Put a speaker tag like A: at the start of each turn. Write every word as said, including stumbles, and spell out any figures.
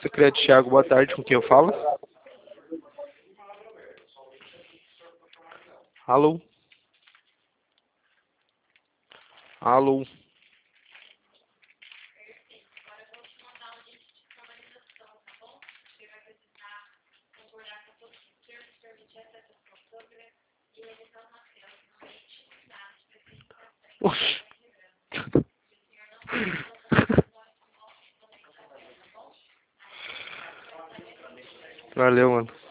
A: Secreto Thiago, boa tarde, com quem eu falo? Alô? Alô? Oxi. Valeu, mano.